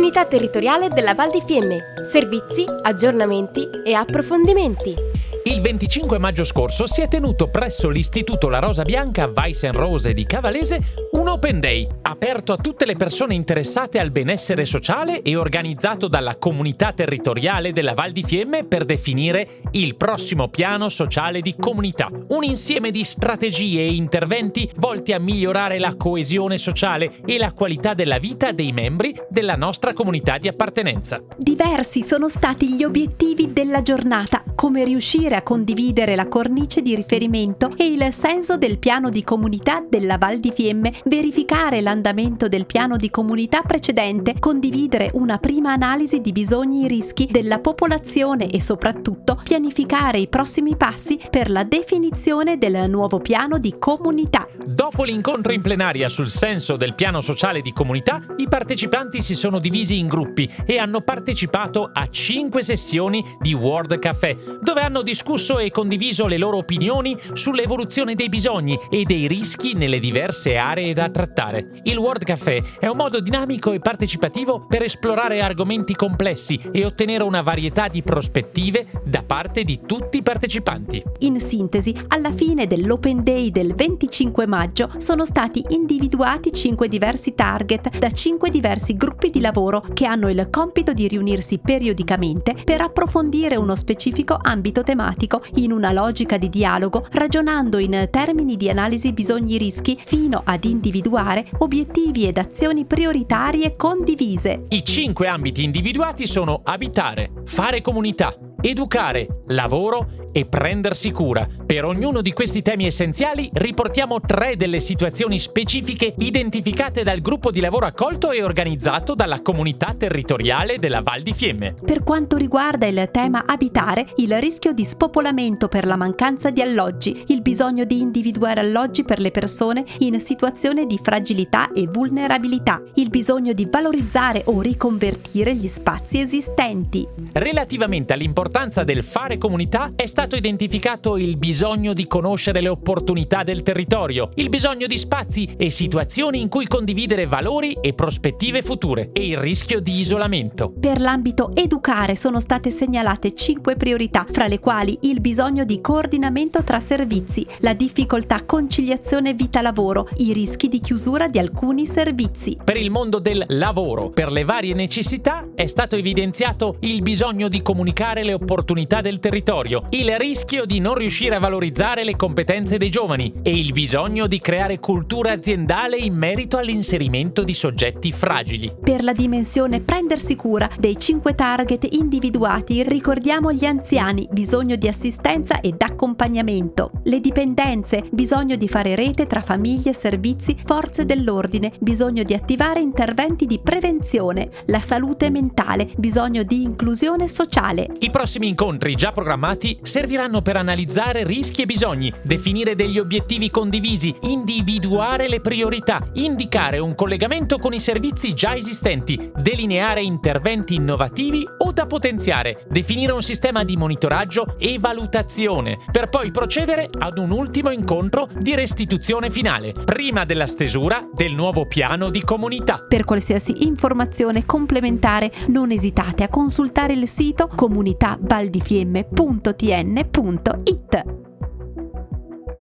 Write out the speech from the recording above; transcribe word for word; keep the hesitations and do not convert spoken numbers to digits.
Comunità territoriale della Val di Fiemme. Servizi, aggiornamenti e approfondimenti. Il venticinque maggio scorso si è tenuto presso l'Istituto La Rosa Bianca Weissenrose di Cavalese un Open Day, aperto a tutte le persone interessate al benessere sociale e organizzato dalla Comunità territoriale della Val di Fiemme per definire il prossimo piano sociale di comunità. Un insieme di strategie e interventi volti a migliorare la coesione sociale e la qualità della vita dei membri della nostra comunità di appartenenza. Diversi sono stati gli obiettivi della giornata, come riuscire a condividere la cornice di riferimento e il senso del piano di comunità della Val di Fiemme, verificare l'andamento del piano di comunità precedente, condividere una prima analisi di bisogni e rischi della popolazione e soprattutto pianificare i prossimi passi per la definizione del nuovo piano di comunità. Dopo l'incontro in plenaria sul senso del piano sociale di comunità, i partecipanti si sono divisi in gruppi e hanno partecipato a cinque sessioni di World Café, dove hanno discusso e condiviso le loro opinioni sull'evoluzione dei bisogni e dei rischi nelle diverse aree da trattare. Il World Café è un modo dinamico e partecipativo per esplorare argomenti complessi e ottenere una varietà di prospettive da parte di tutti i partecipanti. In sintesi, alla fine dell'Open Day del venticinque maggio sono stati individuati cinque diversi target da cinque diversi gruppi di lavoro che hanno il compito di riunirsi periodicamente per approfondire uno specifico ambito tematico in una logica di dialogo, ragionando in termini di analisi bisogni-rischi fino ad individuare obiettivi ed azioni prioritarie condivise. I cinque ambiti individuati sono abitare, fare comunità, educare, lavoro e prendersi cura. Per ognuno di questi temi essenziali riportiamo tre delle situazioni specifiche identificate dal gruppo di lavoro accolto e organizzato dalla Comunità territoriale della Val di Fiemme. Per quanto riguarda il tema abitare, il rischio di spopolamento per la mancanza di alloggi, il bisogno di individuare alloggi per le persone in situazione di fragilità e vulnerabilità, il bisogno di valorizzare o riconvertire gli spazi esistenti. Relativamente all'importanza del fare comunità, è stato identificato il bisogno di conoscere le opportunità del territorio, il bisogno di spazi e situazioni in cui condividere valori e prospettive future e il rischio di isolamento. Per l'ambito educare sono state segnalate cinque priorità, fra le quali il bisogno di coordinamento tra servizi, la difficoltà conciliazione vita-lavoro, i rischi di chiusura di alcuni servizi. Per il mondo del lavoro, per le varie necessità, è stato evidenziato il bisogno di comunicare le opportunità del territorio, il rischio di non riuscire a valorizzare le competenze dei giovani e il bisogno di creare cultura aziendale in merito all'inserimento di soggetti fragili. Per la dimensione prendersi cura dei cinque target individuati ricordiamo gli anziani, bisogno di assistenza ed accompagnamento, le dipendenze, bisogno di fare rete tra famiglie, servizi, forze dell'ordine, bisogno di attivare interventi di prevenzione, la salute mentale, bisogno di inclusione sociale. I prossimi incontri già programmati serviranno per analizzare rischi e bisogni, definire degli obiettivi condivisi, individuare le priorità, indicare un collegamento con i servizi già esistenti, delineare interventi innovativi o da potenziare, definire un sistema di monitoraggio e valutazione, per poi procedere ad un ultimo incontro di restituzione finale, prima della stesura del nuovo piano di comunità. Per qualsiasi informazione complementare non esitate a consultare il sito comunità valdifiemme punto t n punto i t.